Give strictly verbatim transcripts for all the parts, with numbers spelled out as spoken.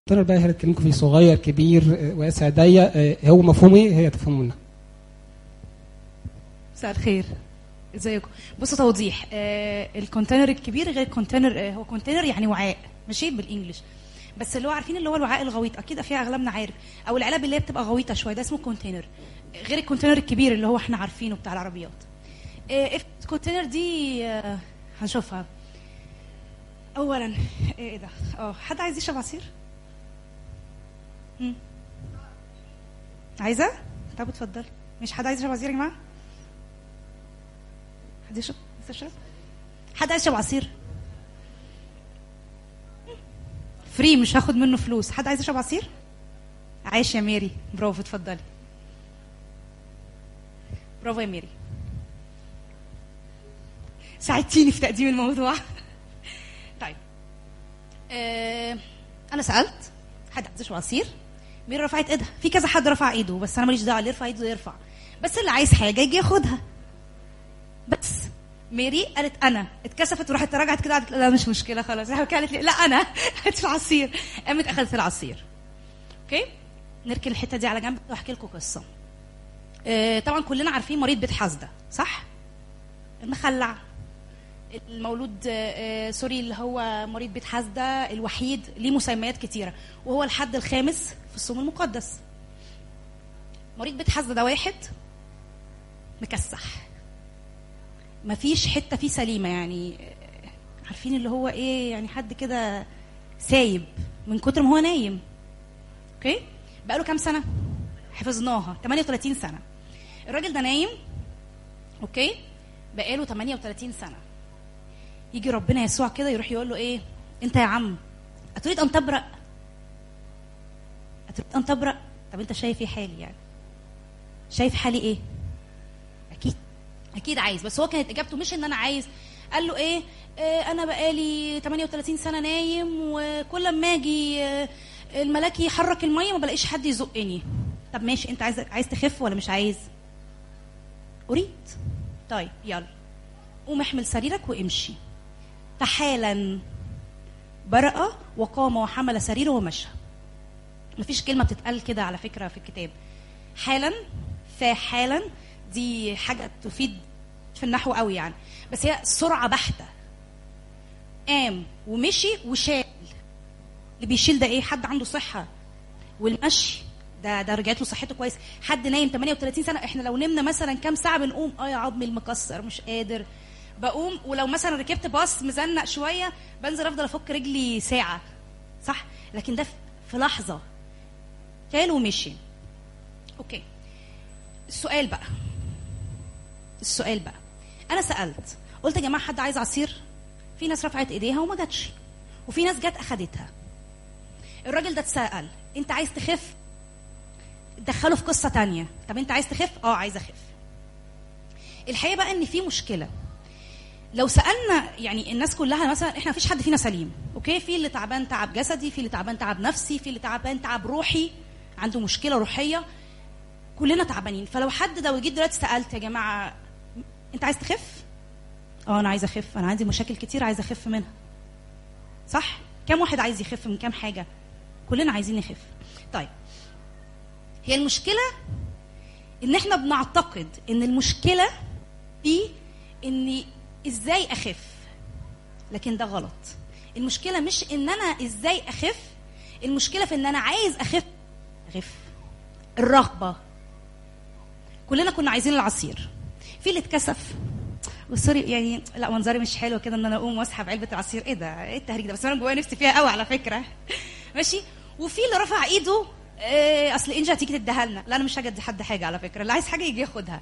الكونتينر بقى هي اتكلمكم فيه صغير كبير واسع ضيق، هو مفهوم ايه؟ هي تفهموا لنا. مساء الخير، ازيكم؟ بصوا توضيح، آه الكونتينر الكبير غير الكونتينر، آه هو كونتينر يعني وعاء ماشي بالانجلش، بس اللي هو عارفين اللي هو الوعاء الغويط، اكيد في اغلبنا عارف، او العلب اللي هي بتبقى غويطه شويه، ده اسمه كونتينر، غير الكونتينر الكبير اللي هو احنا عارفينه بتاع العربيات. آه الكونتينر دي آه هنشوفها. اولا ايه ده؟ اه حد عايز يشرب عصير؟ امم عايزه؟ طب اتفضل. مش حد عايز يشرب عصير يا جماعه؟ حد يشرب؟ عايز يشرب؟ حد عايز يشرب عصير؟ فري، مش هاخد منه فلوس. حد عايز يشرب عصير؟ عايش يا ميري، برافو، اتفضلي. برافو يا ميري، ساعدتيني في تقديم الموضوع. طيب آه، انا سالت حد عايز يشرب عصير، ميري رفعت ايدها، في كذا حد رفع ايده، بس انا ماليش دعوه، اللي يرفع ايده يرفع، بس اللي عايز حاجه يجي ياخدها. بس ميري قالت انا، اتكسفت وراحت رجعت كده، قالت لا مش مشكله خلاص، راحت قالت لي لا انا هات العصير، قامت اخذت العصير. اوكي، نركن الحته دي على جنب واحكي لكم قصه. آه طبعا كلنا عارفين مريض بيت حاسده، صح؟ المخلع، المولود آه سوري اللي هو مريض بيت حاسده الوحيد، ليه مسميات كتيره، وهو الحد الخامس في الصوم المقدس. مريض بيت حاسده ده واحد مكسح، مفيش حته فيه سليمه، يعني عارفين اللي هو ايه، يعني حد كده سايب من كتر ما هو نايم. اوكي، بقاله كام سنه؟ حفظناها ثمانية وثلاثين سنه. الراجل ده نايم، اوكي، بقاله ثمانية وثلاثين سنه. يجي ربنا يسوع كده يروح يقول له ايه؟ انت يا عم اتريد ان تبرأ؟ اتريد ان تبرأ؟ طب انت شايف ايه حالي؟ يعني شايف حالي ايه؟ اكيد اكيد عايز، بس هو كانت اجابته مش ان انا عايز، قال له ايه؟ آه انا بقالي ثمانية وثلاثين سنه نايم، وكل ما اجي آه الملاك يحرك الميه ما بلاقيش حد يزقني. طب ماشي، انت عايز عايز تخف ولا مش عايز؟ اريد. طيب يلا قوم احمل سريرك وامشي. فحالا برأ وقام وحمل سريره ومشى. مفيش كلمه بتتقال كده على فكره في الكتاب، حالا فحالا، دي حاجه تفيد في النحو قوي يعني، بس هي سرعه بحته. قام ومشي وشال. اللي بيشيل ده ايه؟ حد عنده صحه، والمشي ده ده رجعت له صحته كويس. حد نايم ثمانية وثلاثين سنه، احنا لو نمنا مثلا كام ساعه بنقوم اه يا عظمي المكسر مش قادر بقوم، ولو مثلا ركبت باص مزنق شويه بنزل افضل افك رجلي ساعه، صح؟ لكن ده في لحظه شال ومشي. اوكي، السؤال بقى السؤال بقى انا سالت، قلت يا جماعه حد عايز عصير؟ في ناس رفعت ايديها وما جاتش، وفي ناس جت اخدتها. الراجل ده اتسال انت عايز تخف؟ دخله في قصه تانية. طب انت عايز تخف؟ اه عايز اخف. الحقيقه بقى ان في مشكله. لو سالنا يعني الناس كلها مثلا، احنا مفيش حد فينا سليم، اوكي، في اللي تعبان تعب جسدي، في اللي تعبان تعب نفسي، في اللي تعبان تعب روحي، عنده مشكله روحيه، كلنا تعبانين. فلو حد ده جيت دلوقتي سالت يا جماعه انت عايز تخف؟ اه انا عايز اخف، انا عندي مشاكل كتير عايز اخف منها، صح؟ كم واحد عايز يخف من كام حاجه؟ كلنا عايزين نخف. طيب هي المشكله ان احنا بنعتقد ان المشكله في اني ازاي اخف، لكن ده غلط. المشكله مش ان انا ازاي اخف، المشكله في ان انا عايز اخف. اخف الرغبه. كلنا كنا عايزين العصير، في اللي اتكسف وسوري يعني لا منظري مش حلو كده ان انا اقوم واسحب علبه العصير، ايه ده؟ ايه التهريج ده؟ بس انا جوايا نفسي فيها قوي على فكره. ماشي. وفي اللي رفع ايده إيه اصل انجا هتيجي تديها لنا، لا انا مش هاجي ادي حد حاجه على فكره، اللي عايز حاجه يجي ياخدها.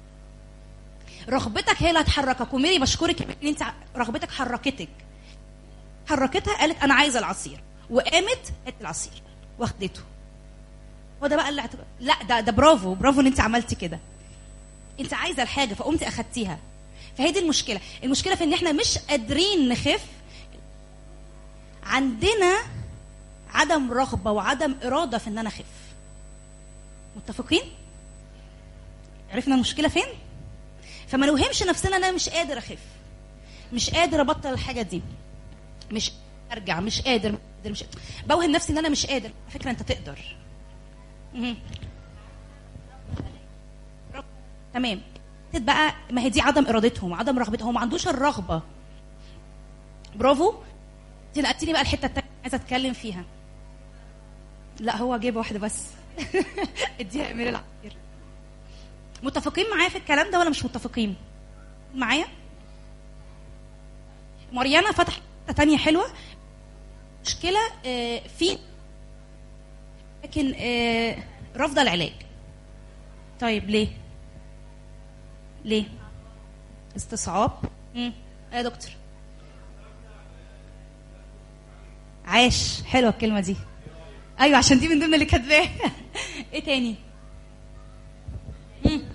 رغبتك هي اللي هتحركك، وميري بشكرك ان انت رغبتك حركتك، حركتها قالت انا عايزه العصير، وقامت قالت العصير واخدته. وده بقى اللي هتبقى لا ده ده برافو برافو ان انت عملتي كده، انت عايزه الحاجه فقمتي اخدتيها. فهي دي المشكله. المشكله في ان احنا مش قادرين نخف، عندنا عدم رغبه وعدم اراده في ان انا اخف. متفقين؟ عرفنا المشكله فين؟ فما نوهمش نفسنا ان انا مش قادر اخف، مش قادر ابطل الحاجه دي، مش ارجع، مش قادر، مش قادر. بوهم نفسي ان انا مش قادر. على فكره انت تقدر. مم. تمام. بقى ما هي دي عدم ارادتهم، عدم رغبتهم، هو ما عندوش الرغبه. برافو. دي نقلتيني بقى الحته الثانيه عايزه اتكلم فيها. لا هو جايب واحده بس. اديها امير العصير. متفقين معايا في الكلام ده ولا مش متفقين معايا؟ مريانا فتحت حته ثانيه حلوه. مشكله آه في لكن آه رافضه العلاج. طيب ليه؟ ليه؟ استصعاب. امم يا دكتور. عاش، حلوه الكلمه دي. ايوه عشان دي من ضمن اللي كاتباه. ايه تاني؟ امم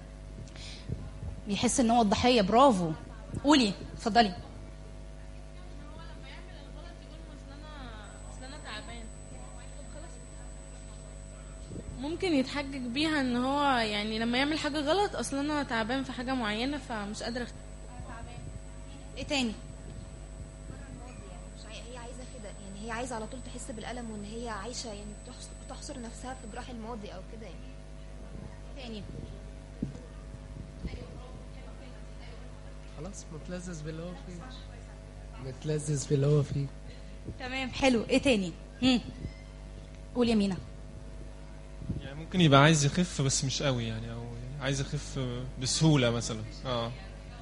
بيحس ان هو الضحيه. برافو. قولي اتفضلي. ممكن يتحجج بيها ان هو يعني لما يعمل حاجه غلط اصلا انا تعبان في حاجه معينه فمش قادره أخت... ايه تاني؟ هي عايزه كده يعني، هي عايزه على طول تحس بالالم وان هي عايشه يعني بتحصر نفسها في جراح الماضي او كده يعني. تاني خلاص متلذذ باللي هو فيه، متلذذ باللي هو فيه. تمام حلو. ايه تاني؟ امم قول يا مينا. يعني ممكن يبقى عايز يخف بس مش قوي يعني، او عايز يخف بسهوله مثلا. اه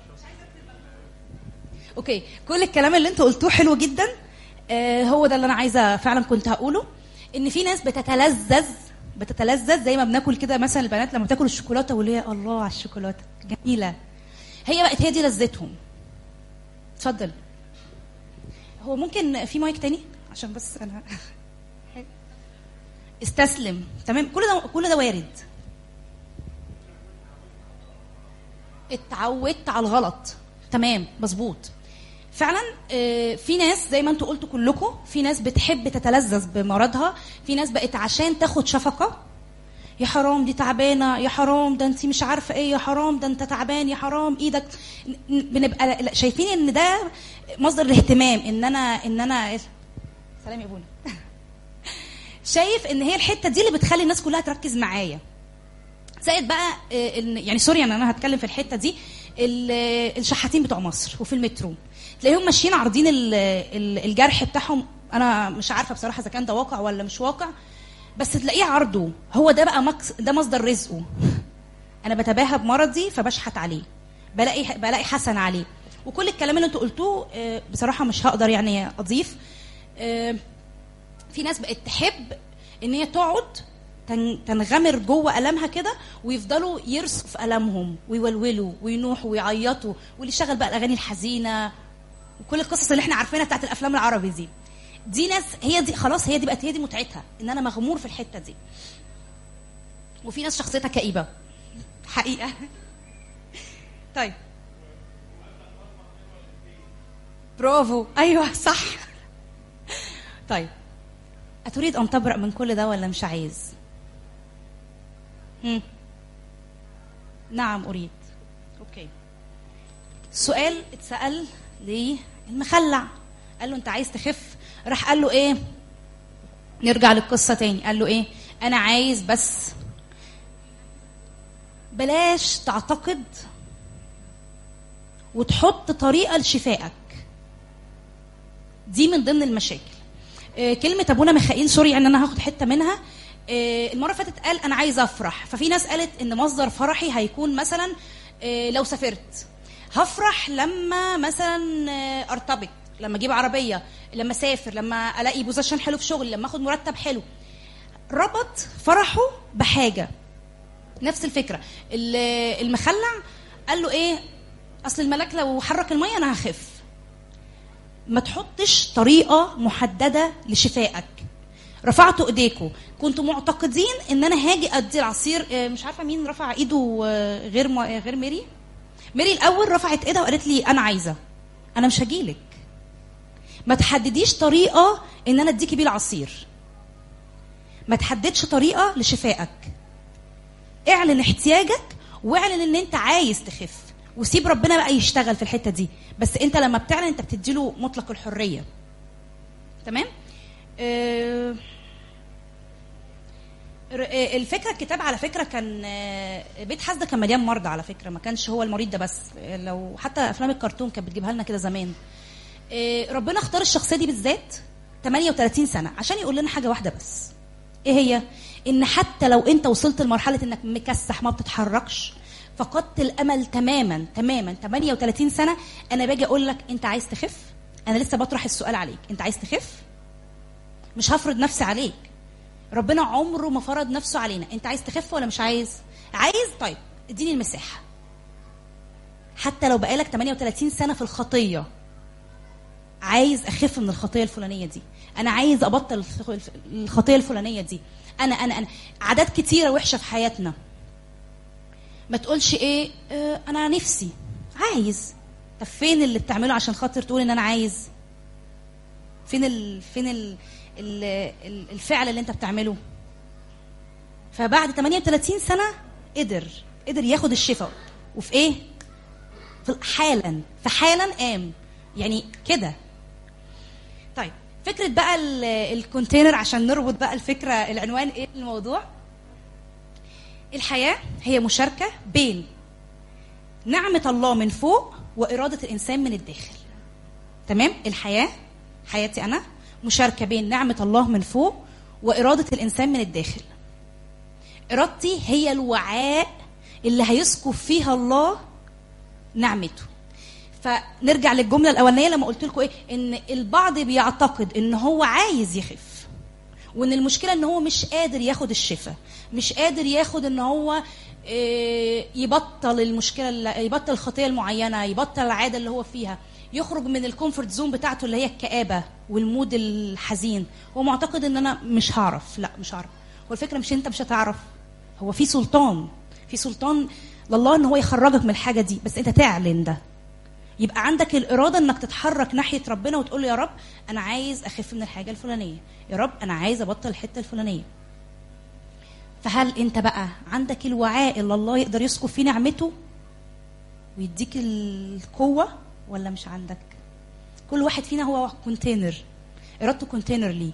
اوكي. كل الكلام اللي انتوا قلتوه حلو جدا. آه هو ده اللي انا عايزه فعلا كنت هقوله، ان في ناس بتتلذذ بتتلذذ زي ما بناكل كده مثلا البنات لما بتاكل الشوكولاته واللي هي الله على الشوكولاته جميله، هي بقت هي دي لذتهم. اتفضل. هو ممكن في مايك تاني عشان بس انا استسلم. تمام. كل ده كل ده وارد. اتعودت على الغلط. تمام مظبوط فعلا. آه في ناس زي ما انتوا قلتوا كلكم، في ناس بتحب تتلذذ بمرضها، في ناس بقت عشان تاخد شفقه. يا حرام دي تعبانه، يا حرام ده انت مش عارفه ايه، يا حرام ده انت تعبان، يا حرام ايدك. بنبقى شايفين ان ده مصدر الاهتمام، ان انا ان انا سلام يا ابونا. شايف ان هي الحته دي اللي بتخلي الناس كلها تركز معايا. زائد بقى يعني سوري ان انا هتكلم في الحته دي، الشحاتين بتوع مصر وفي المترو تلاقيهم ماشيين عارضين الجرح بتاعهم. انا مش عارفه بصراحه اذا كان ده واقع ولا مش واقع، بس تلاقيه عرضه هو ده بقى مكس، ده مصدر رزقه. انا بتباهى بمرضي فبشحت عليه، بلاقي بلاقي حسن عليه. وكل الكلام اللي انتوا قلتوه بصراحه مش هقدر يعني اضيف. في ناس بقت تحب ان هي تقعد تنغمر جوه ألمها كده، ويفضلوا يرسوا في ألمهم ويولولوا وينوحوا ويعيطوا، واللي شغل بقى الأغاني الحزينة وكل القصص اللي احنا عارفينها بتاعت الأفلام العربي دي. دي ناس هي دي خلاص، هي دي بقت هي دي متعتها، ان انا مغمور في الحتة دي. وفي ناس شخصيتها كئيبة حقيقة. طيب برافو. ايوه صح. طيب أتريد أن تبرأ من كل ده ولا مش عايز؟ هم. نعم أريد. أوكي. سؤال اتسأل للمخلع، قال له أنت عايز تخف؟ راح قال له إيه؟ نرجع للقصة تاني. قال له إيه؟ أنا عايز بس بلاش تعتقد وتحط طريقة لشفائك. دي من ضمن المشاكل. كلمة أبونا ميخائيل سوري ان انا هاخد حتة منها. المرة فاتت قال انا عايز افرح، ففي ناس قالت ان مصدر فرحي هيكون مثلا لو سافرت، هفرح لما مثلا ارتبط، لما اجيب عربية، لما اسافر، لما الاقي بوزيشن حلو في شغلي، لما اخد مرتب حلو. ربط فرحه بحاجة. نفس الفكرة المخلع قال له ايه؟ اصل الملاك لو حرك المية انا هخف. ما تحطش طريقة محددة لشفائك. رفعتوا ايديكم كنتوا معتقدين ان انا هاجي ادي العصير. مش عارفة مين رفع ايده غير م... غير ميري. ميري الاول رفعت ايدها وقالت لي انا عايزة. انا مش هجيلك. ما تحدديش طريقة ان انا اديكي بيه العصير. ما تحددش طريقة لشفائك. اعلن احتياجك واعلن ان انت عايز تخف، وسيب ربنا بقى يشتغل في الحتة دي. بس انت لما بتعلن انت بتديله مطلق الحرية. تمام. آه الفكره الكتاب على فكره كان بيت حسده كان مليان مرضى على فكره، ما كانش هو المريض ده بس، لو حتى افلام الكرتون كانت بتجيبها لنا كده زمان. ربنا اختار الشخصيه دي بالذات ثمانية وثلاثين سنه عشان يقول لنا حاجه واحده بس، ايه هي؟ ان حتى لو انت وصلت لمرحله انك مكسح ما بتتحركش، فقدت الامل تماما تماما ثمانية وثلاثين سنه، انا باجي اقول لك انت عايز تخف؟ انا لسه بطرح السؤال عليك، انت عايز تخف؟ مش هفرض نفسي عليك، ربنا عمره ما فرض نفسه علينا. انت عايز تخف ولا مش عايز؟ عايز؟ طيب اديني المساحه. حتى لو بقالك ثمانية وثلاثين سنه في الخطيه، عايز اخف من الخطيه الفلانيه دي، انا عايز ابطل الخطيه الفلانيه دي، انا انا انا عادات كتيره وحشه في حياتنا. ما تقولش ايه اه انا نفسي عايز. طب فين اللي بتعمله عشان خاطر تقول ان انا عايز؟ فين ال... فين ال... الفعل اللي انت بتعمله؟ فبعد ثمانية وثلاثين سنه قدر قدر ياخد الشفاء. وفي ايه؟ في حالا في حالا قام يعني كده. طيب فكره بقى الكونتينر عشان نربط بقى الفكره، العنوان ايه الموضوع؟ الحياه هي مشاركه بين نعمه الله من فوق واراده الانسان من الداخل. تمام؟ الحياه حياتي انا مشاركه بين نعمه الله من فوق واراده الانسان من الداخل. ارادتي هي الوعاء اللي هيسكب فيها الله نعمته. فنرجع للجمله الاولانيه لما قلت لكم ايه، ان البعض بيعتقد ان هو عايز يخف، وان المشكله ان هو مش قادر ياخد الشفاء، مش قادر ياخد ان هو يبطل المشكله، يبطل الخطيه المعينه، يبطل العاده اللي هو فيها، يخرج من الكومفورت زون بتاعته اللي هي الكآبه والمود الحزين. هو معتقد ان انا مش هعرف. لا مش هعرف. هو الفكره مش انت مش هتعرف، هو في سلطان في سلطان لله ان هو يخرجك من الحاجه دي، بس انت تعلن ده. يبقى عندك الاراده انك تتحرك ناحيه ربنا وتقول له يا رب انا عايز اخف من الحاجه الفلانيه، يا رب انا عايز ابطل الحته الفلانيه. فهل انت بقى عندك الوعاء اللي الله يقدر يسكب فيه نعمته ويديك القوه، ولا مش عندك؟ كل واحد فينا هو كونتينر، ارادته كونتينر ليه.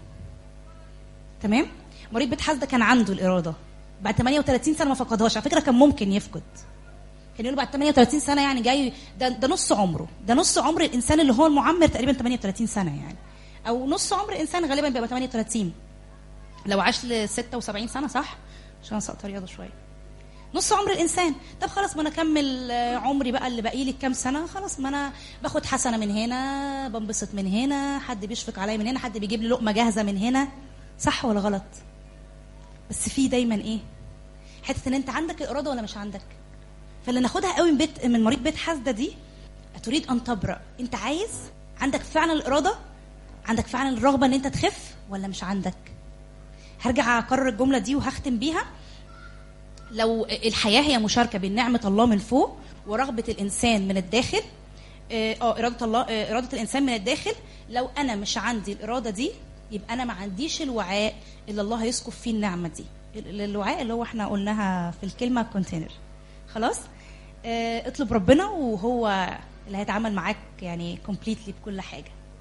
تمام؟ مريض بيت حسده كان عنده الاراده، بعد ثمانية وثلاثين سنه ما فقدهاش. على فكره كان ممكن يفقد، كان يقولوا بعد ثمانية وثلاثين سنه يعني جاي ده, ده نص عمره، ده نص عمر الانسان اللي هو المعمر تقريبا ثمانية وثلاثين سنه يعني، او نص عمر الانسان غالبا بيبقى ثمانية وثلاثين لو عاش ل ستة وسبعين سنه، صح؟ عشان سقط رياضه شويه. نص عمر الانسان. طب خلاص ما انا اكمل عمري بقى اللي باقي لي كام سنه، خلاص ما انا باخد حسنه من هنا، بنبسط من هنا، حد بيشفق عليا من هنا، حد بيجيب لي لقمه جاهزه من هنا. صح ولا غلط؟ بس في دايما ايه؟ حته ان انت عندك الاراده ولا مش عندك. فاللي ناخدها قوي من بيت من مريض بيت حسده دي، اتريد ان تبرأ، انت عايز؟ عندك فعلا الاراده؟ عندك فعلا الرغبه ان انت تخف ولا مش عندك؟ هرجع اكرر الجمله دي وهختم بيها. لو الحياه هي مشاركه بين نعمه الله من فوق ورغبه الانسان من الداخل، اه اراده الله اه اراده الانسان من الداخل، لو انا مش عندي الاراده دي يبقى انا ما عنديش الوعاء اللي الله هيسكب فيه النعمه دي. الوعاء اللي هو احنا قلناها في الكلمه كونتينر. خلاص؟ اه اطلب ربنا وهو اللي هيتعامل معاك يعني كومبليتلي بكل حاجه.